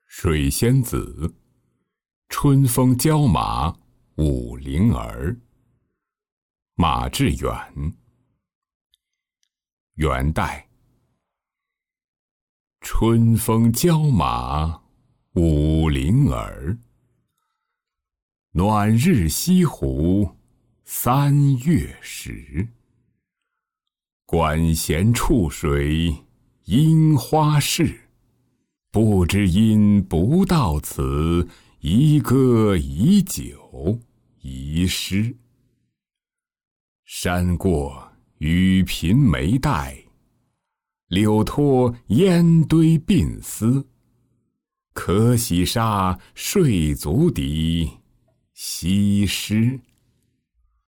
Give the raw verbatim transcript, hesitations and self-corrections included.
水仙子，春风骄马舞麟儿。马致远。元代。春风骄马舞麟儿，暖日西湖三月时。管弦触水樱花事，不知因不到此，一歌一酒一诗。山过雨频梅带，柳脱烟堆鬓丝。可喜沙睡足底，西施。